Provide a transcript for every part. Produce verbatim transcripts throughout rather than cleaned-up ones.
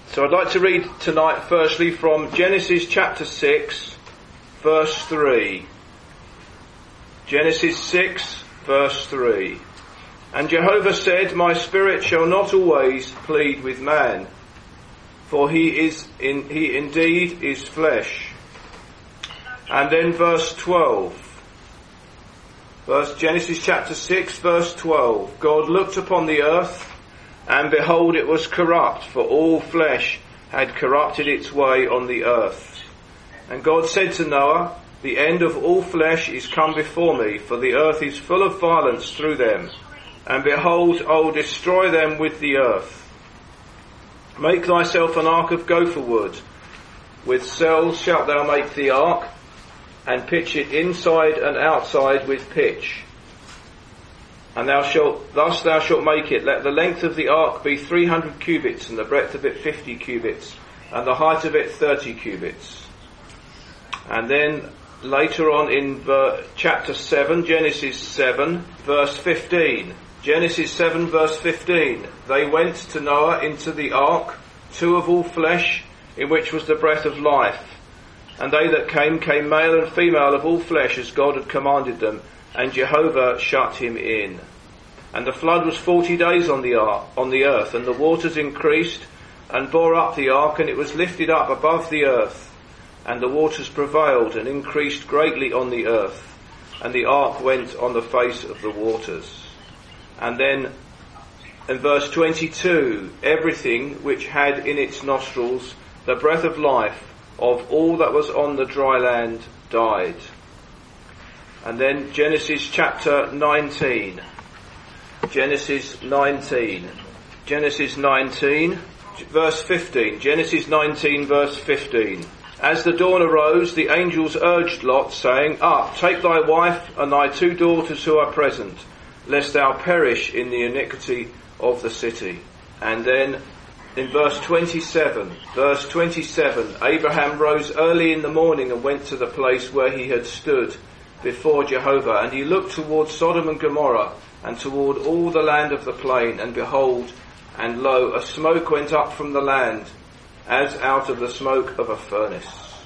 So I'd like to read tonight firstly from Genesis chapter six, verse three. Genesis six, verse three. And Jehovah said, My spirit shall not always plead with man, for he is in, he indeed is flesh. And then verse twelve. Verse Genesis chapter six, verse twelve. God looked upon the earth, and behold, it was corrupt, for all flesh had corrupted its way on the earth. And God said to Noah, The end of all flesh is come before me, for the earth is full of violence through them. And behold, I will destroy them with the earth. Make thyself an ark of gopher wood. With cells shalt thou make the ark, and pitch it inside and outside with pitch. And thou shalt, thus thou shalt make it. Let the length of the ark be three hundred cubits, and the breadth of it fifty cubits, and the height of it thirty cubits. And then later on in ver- chapter seven, Genesis seven, verse fifteen. Genesis seven, verse fifteen. They went to Noah into the ark, two of all flesh, in which was the breath of life. And they that came, came male and female of all flesh, as God had commanded them. And Jehovah shut him in. And the flood was forty days on the ark, on the earth, and the waters increased and bore up the ark, and it was lifted up above the earth. And the waters prevailed and increased greatly on the earth, and the ark went on the face of the waters. And then in verse twenty-two, everything which had in its nostrils the breath of life of all that was on the dry land died. And then Genesis chapter nineteen. Genesis nineteen. Genesis nineteen, verse fifteen. Genesis nineteen, verse fifteen. As the dawn arose, the angels urged Lot, saying, Up, take thy wife and thy two daughters who are present, lest thou perish in the iniquity of the city. And then in verse twenty-seven, verse twenty-seven, Abraham rose early in the morning and went to the place where he had stood before Jehovah, and he looked toward Sodom and Gomorrah, and toward all the land of the plain, and behold, and lo, a smoke went up from the land, as out of the smoke of a furnace.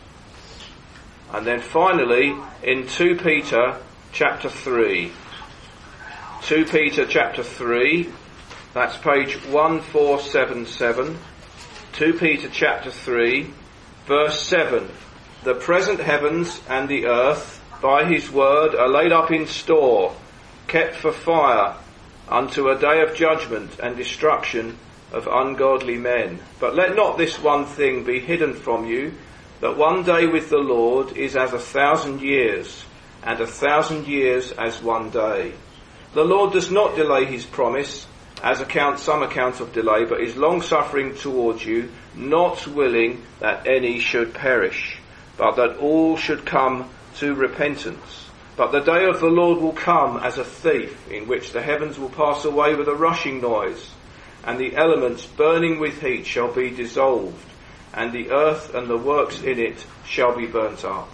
And then finally, in two Peter chapter three, two Peter chapter three, that's page one four seven seven, two Peter chapter three, verse seven, The present heavens and the earth, by his word, are laid up in store, kept for fire, unto a day of judgment and destruction of ungodly men. But let not this one thing be hidden from you, that one day with the Lord is as a thousand years, and a thousand years as one day. The Lord does not delay his promise, as account some account of delay, but is long-suffering towards you, not willing that any should perish, but that all should come to repentance. But the day of the Lord will come as a thief, in which the heavens will pass away with a rushing noise, and the elements burning with heat shall be dissolved, and the earth and the works in it shall be burnt up.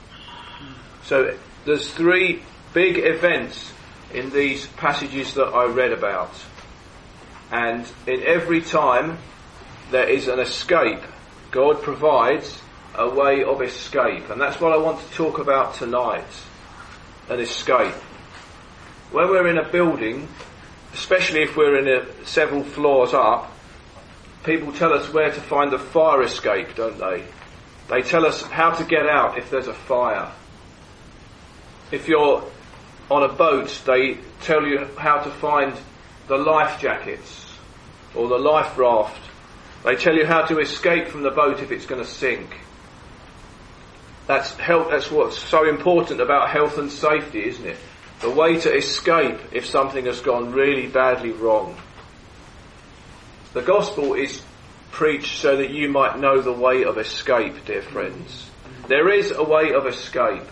So there's three big events in these passages that I read about. And in every time there is an escape. God provides a way of escape. And that's what I want to talk about tonight. An escape. When we're in a building, especially if we're in a, several floors up, people tell us where to find the fire escape, don't they? They tell us how to get out if there's a fire. If you're on a boat, they tell you how to find the life jackets or the life raft. They tell you how to escape from the boat if it's going to sink. That's health, that's what's so important about health and safety, isn't it? The way to escape if something has gone really badly wrong. The gospel is preached so that you might know the way of escape, dear friends. There is a way of escape.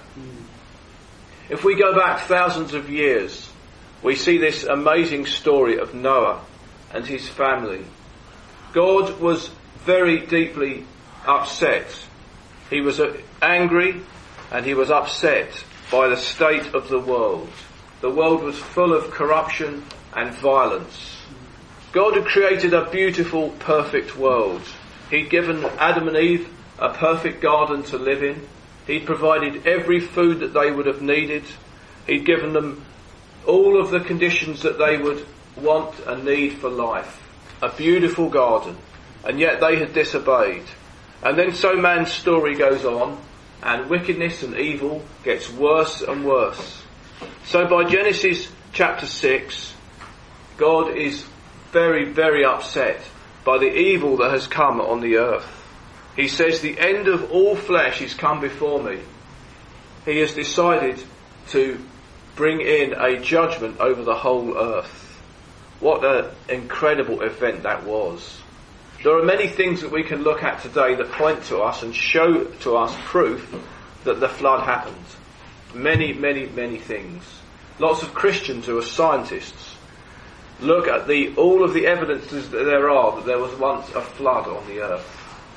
If we go back thousands of years, we see this amazing story of Noah and his family. God was very deeply upset. He was angry and he was upset by the state of the world. The world was full of corruption and violence. God had created a beautiful, perfect world. He'd given Adam and Eve a perfect garden to live in. He'd provided every food that they would have needed. He'd given them all of the conditions that they would want and need for life. A beautiful garden. And yet they had disobeyed. And then so man's story goes on, and wickedness and evil gets worse and worse. So by Genesis chapter six, God is very, very upset by the evil that has come on the earth. He says, the end of all flesh is come before me. He has decided to bring in a judgment over the whole earth. What an incredible event that was. There are many things that we can look at today that point to us and show to us proof that the flood happened. Many, many, many things. Lots of Christians who are scientists look at the all of the evidences that there are that there was once a flood on the earth.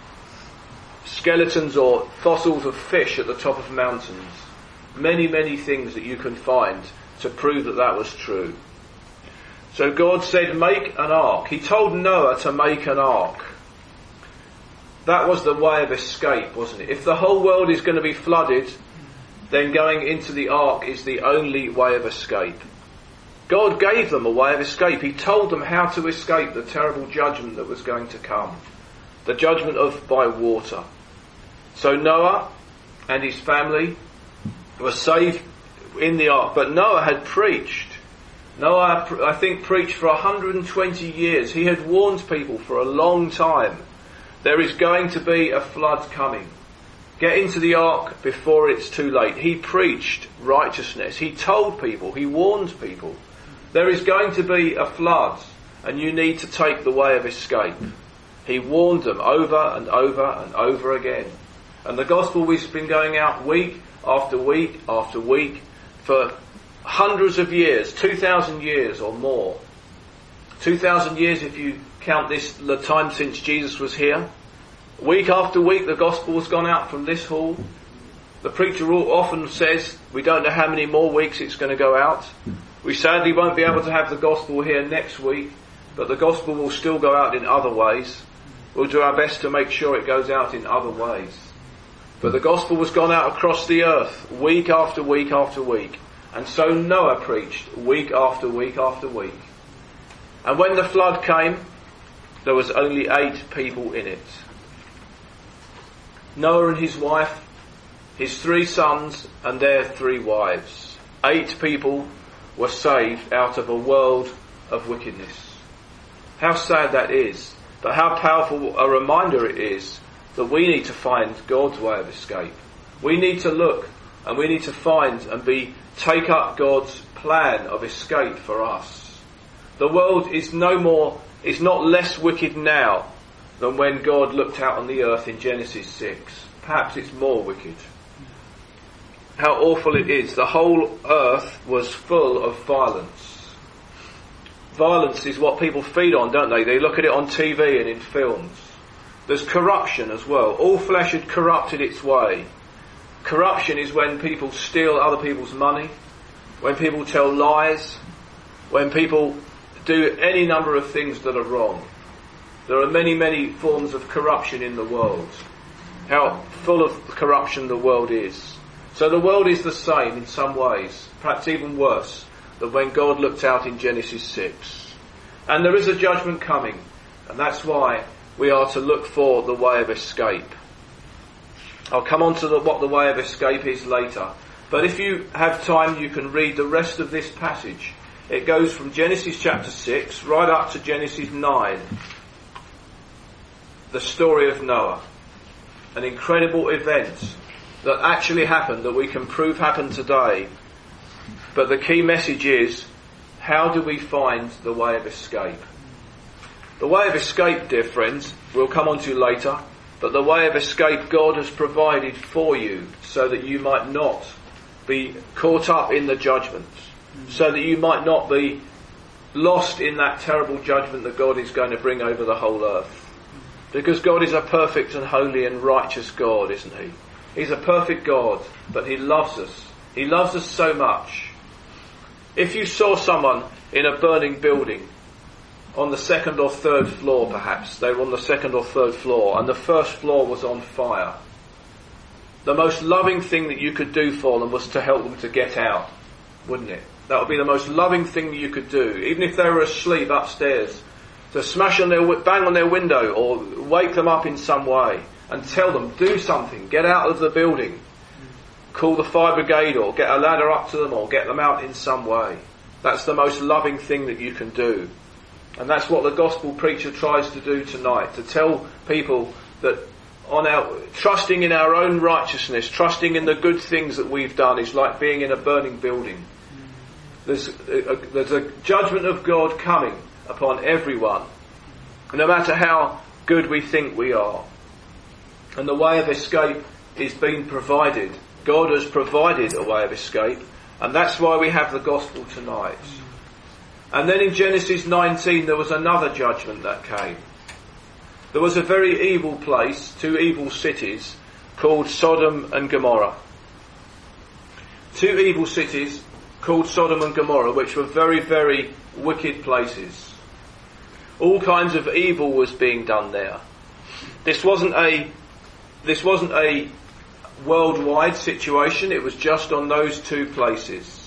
Skeletons or fossils of fish at the top of mountains. Many, many things that you can find to prove that that was true. So God said, make an ark. He told Noah to make an ark. That was the way of escape, wasn't it? If the whole world is going to be flooded, then going into the ark is the only way of escape. God gave them a way of escape. He told them how to escape the terrible judgment that was going to come. The judgment of by water. So Noah and his family were saved in the ark. But Noah had preached. Noah, I think, preached for one hundred twenty years. He had warned people for a long time. There is going to be a flood coming. Get into the ark before it's too late. He preached righteousness. He told people. He warned people. There is going to be a flood and you need to take the way of escape. He warned them over and over and over again. And the gospel has been going out week after week after week for hundreds of years, two thousand years or more. two thousand years if you count this, the time since Jesus was here. Week after week the gospel has gone out from this hall. The preacher often says, we don't know how many more weeks it's going to go out. We sadly won't be able to have the gospel here next week, but the gospel will still go out in other ways. We'll do our best to make sure it goes out in other ways. But the gospel was gone out across the earth, week after week after week. And so Noah preached week after week after week. And when the flood came, there was only eight people in it. Noah and his wife, his three sons and their three wives. Eight people were saved out of a world of wickedness. How sad that is, but how powerful a reminder it is that we need to find God's way of escape. We need to look and we need to find and be take up God's plan of escape for us. The world is no more, is not less wicked now than when God looked out on the earth in Genesis six. Perhaps it's more wicked. How awful it is. The whole earth was full of violence. Violence is what people feed on, don't they? They look at it on T V and in films. There's corruption as well. All flesh had corrupted its way. Corruption is when people steal other people's money, when people tell lies, when people do any number of things that are wrong. There are many, many forms of corruption in the world. How full of corruption the world is. So the world is the same in some ways, perhaps even worse, than when God looked out in Genesis six. And there is a judgment coming, and that's why we are to look for the way of escape. I'll come on to the, what the way of escape is later. But if you have time, you can read the rest of this passage. It goes from Genesis chapter six right up to Genesis nine. The story of Noah. An incredible event that actually happened, that we can prove happened today. But the key message is, how do we find the way of escape? The way of escape, dear friends, we'll come on to later, but the way of escape God has provided for you so that you might not be caught up in the judgment, so that you might not be lost in that terrible judgment that God is going to bring over the whole earth. Because God is a perfect and holy and righteous God, isn't He? He's a perfect God, but He loves us. He loves us so much. If you saw someone in a burning building on the second or third floor perhaps. They were on the second or third floor, and the first floor was on fire. The most loving thing that you could do for them was to help them to get out, wouldn't it? That would be the most loving thing that you could do, even if they were asleep upstairs, to smash on their, bang on their window or wake them up in some way and tell them, do something, get out of the building, call the fire brigade or get a ladder up to them or get them out in some way. That's the most loving thing that you can do. And that's what the gospel preacher tries to do tonight, to tell people that on our trusting in our own righteousness, trusting in the good things that we've done is like being in a burning building. There's a, there's a judgment of God coming upon everyone, no matter how good we think we are. And the way of escape is being provided. God has provided a way of escape, and that's why we have the gospel tonight. And then in Genesis nineteen there was another judgment that came. There was a very evil place, two evil cities, called Sodom and Gomorrah. Two evil cities called Sodom and Gomorrah, which were very, very wicked places. All kinds of evil was being done there. This wasn't a this wasn't a worldwide situation, it was just on those two places.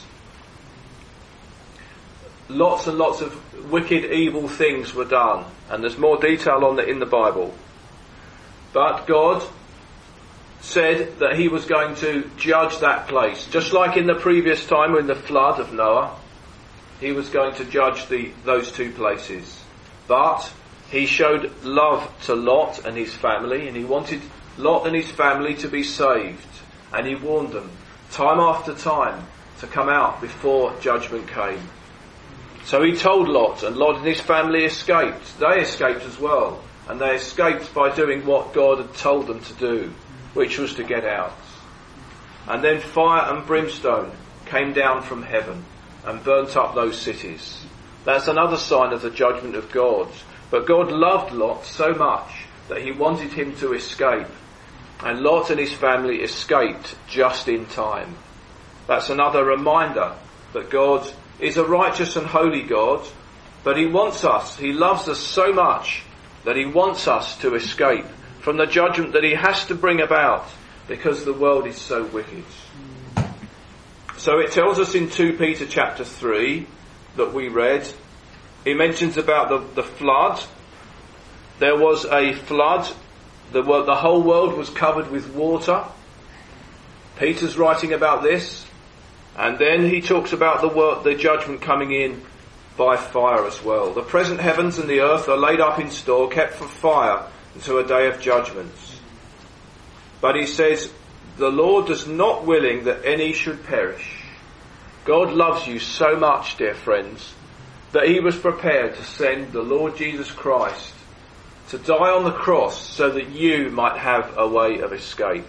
Lots and lots of wicked, evil things were done, and there's more detail on that in the Bible. But God said that he was going to judge that place. Just like in the previous time in the flood of Noah, he was going to judge the those two places. But he showed love to Lot and his family, and he wanted Lot and his family to be saved. And he warned them time after time to come out before judgment came. So he told Lot, and Lot and his family escaped. They escaped as well. And they escaped by doing what God had told them to do, which was to get out. And then fire and brimstone came down from heaven and burnt up those cities. That's another sign of the judgment of God. But God loved Lot so much that he wanted him to escape. And Lot and his family escaped just in time. That's another reminder that God is a righteous and holy God, but he wants us, he loves us so much that he wants us to escape from the judgment that he has to bring about because the world is so wicked. So it tells us in Second Peter chapter three that we read, it mentions about the, the flood. There was a flood, the, the whole world was covered with water. Peter's writing about this, and then he talks about the world, the judgment coming in by fire as well. The present heavens and the earth are laid up in store, kept for fire until a day of judgment. But he says, the Lord is not willing that any should perish. God loves you so much, dear friends, that he was prepared to send the Lord Jesus Christ to die on the cross so that you might have a way of escape.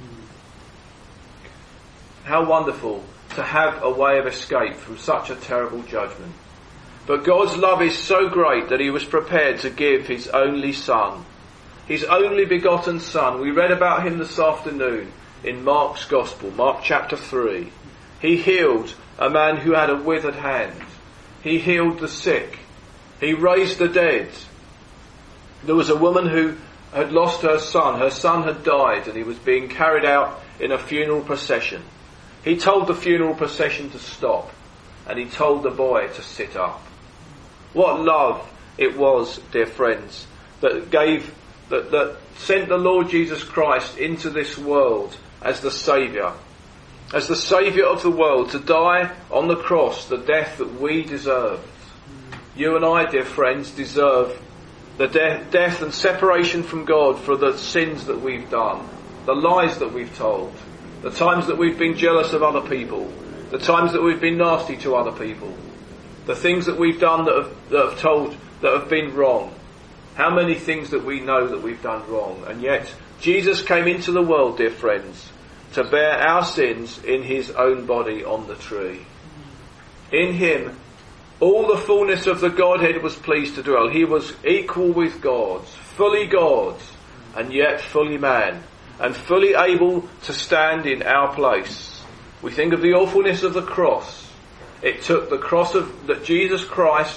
How wonderful to have a way of escape from such a terrible judgment. But God's love is so great that he was prepared to give his only son, his only begotten son. We read about him this afternoon in Mark's Gospel, Mark chapter three. He healed a man who had a withered hand. He healed the sick. He raised the dead. There was a woman who had lost her son. Her son had died and he was being carried out in a funeral procession. He told the funeral procession to stop, and he told the boy to sit up. What love it was, dear friends, that gave, that, that sent the Lord Jesus Christ into this world as the Saviour, as the Saviour of the world, to die on the cross the death that we deserved. You and I, dear friends, deserve the de- death and separation from God for the sins that we've done, the lies that we've told, the times that we've been jealous of other people, the times that we've been nasty to other people, the things that we've done that have, that have told, that have been wrong. How many things that we know that we've done wrong. And yet, Jesus came into the world, dear friends, to bear our sins in his own body on the tree. In him, all the fullness of the Godhead was pleased to dwell. He was equal with God, fully God, and yet fully man, and fully able to stand in our place. We think of the awfulness of the cross. It took the cross of that Jesus Christ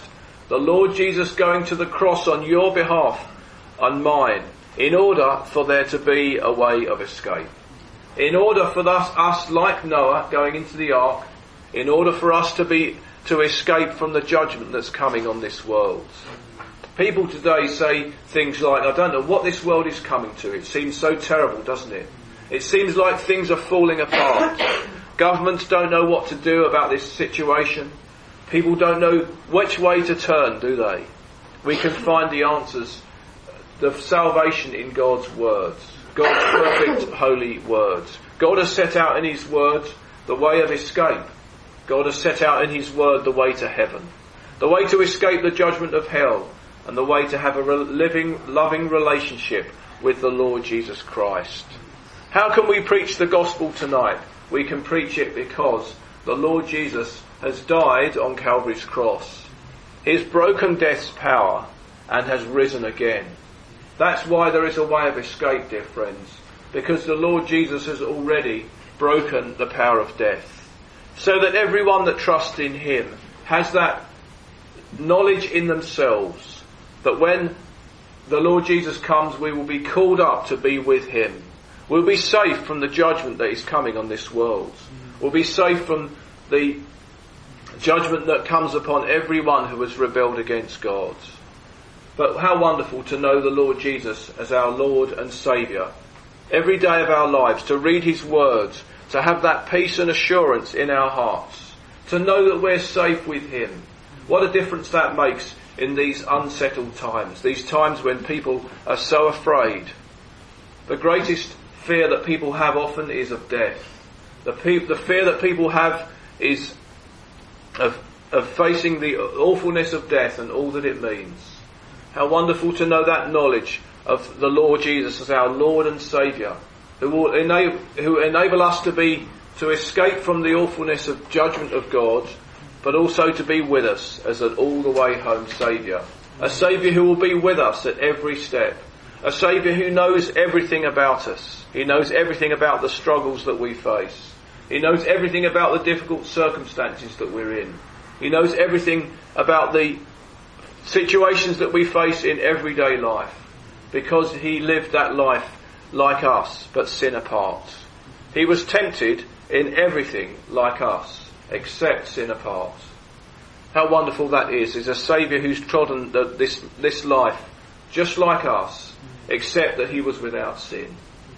The Lord Jesus going to the cross on your behalf and mine, in order for there to be a way of escape. In order for us, us like Noah going into the ark, in order for us to be to escape from the judgment that's coming on this world. People today say things like, I don't know what this world is coming to. It seems so terrible, doesn't it? It seems like things are falling apart. Governments don't know what to do about this situation. People don't know which way to turn, do they? We can find the answers, the salvation in God's words. God's perfect, holy words. God has set out in His word the way of escape. God has set out in His word the way to heaven. The way to escape the judgment of hell. And the way to have a living, loving relationship with the Lord Jesus Christ. How can we preach the gospel tonight? We can preach it because the Lord Jesus has died on Calvary's cross. He has broken death's power and has risen again. That's why there is a way of escape, dear friends. Because the Lord Jesus has already broken the power of death. So that everyone that trusts in Him has that knowledge in themselves that when the Lord Jesus comes, we will be called up to be with Him. We'll be safe from the judgment that is coming on this world. We'll be safe from the judgment that comes upon everyone who has rebelled against God. But how wonderful to know the Lord Jesus as our Lord and Saviour. Every day of our lives, to read His words, to have that peace and assurance in our hearts, to know that we're safe with Him. What a difference that makes in these unsettled times, these times when people are so afraid. The greatest fear that people have often is of death. The, pe- the fear that people have is of, of facing the awfulness of death and all that it means. How wonderful to know that knowledge of the Lord Jesus as our Lord and Saviour, who will enable, who enable us to be to escape from the awfulness of judgment of God, but also to be with us as an all-the-way home Saviour. A Saviour who will be with us at every step. A Saviour who knows everything about us. He knows everything about the struggles that we face. He knows everything about the difficult circumstances that we're in. He knows everything about the situations that we face in everyday life. Because He lived that life like us, but sin apart. He was tempted in everything like us, except sin apart. How wonderful that is, is a Saviour who's trodden the, this, this life just like us, except that He was without sin.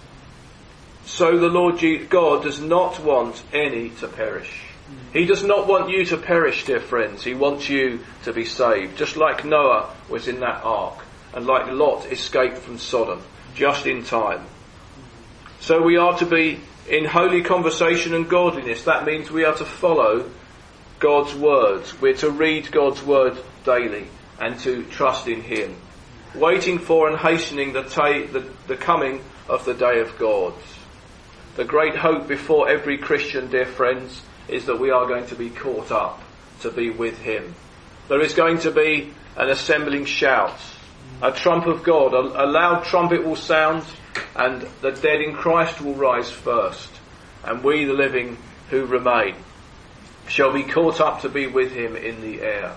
So the Lord God does not want any to perish. He does not want you to perish, dear friends. He wants you to be saved, just like Noah was in that ark, and like Lot escaped from Sodom, just in time. So we are to be in holy conversation and godliness. That means we are to follow God's words. We're to read God's word daily and to trust in Him, waiting for and hastening the, ta- the, the coming of the day of God. The great hope before every Christian, dear friends, is that we are going to be caught up to be with Him. There is going to be an assembling shout, a trump of God, a, a loud trumpet will sound, and the dead in Christ will rise first, and we, the living who remain, shall be caught up to be with Him in the air.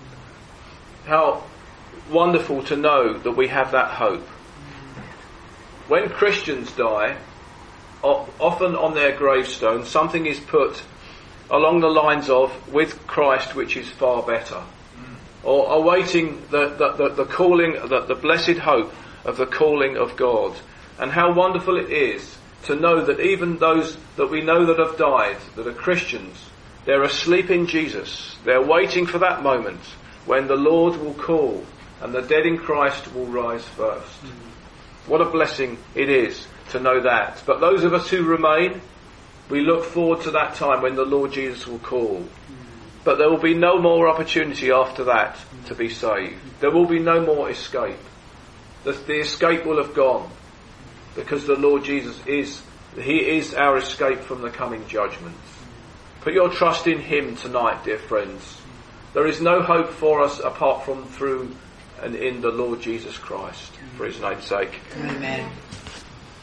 How wonderful to know that we have that hope. When Christians die, often on their gravestone, something is put along the lines of, with Christ, which is far better. Or awaiting the, the, the, the calling, the, the blessed hope of the calling of God. And how wonderful it is to know that even those that we know that have died, that are Christians, they're asleep in Jesus. They're waiting for that moment when the Lord will call and the dead in Christ will rise first. Mm-hmm. What a blessing it is to know that. But those of us who remain, we look forward to that time when the Lord Jesus will call. Mm-hmm. But there will be no more opportunity after that mm-hmm. to be saved. There will be no more escape. The, the escape will have gone, because the Lord Jesus is, He is our escape from the coming judgment. Put your trust in Him tonight, dear friends. There is no hope for us apart from through and in the Lord Jesus Christ, for His name's sake. Amen.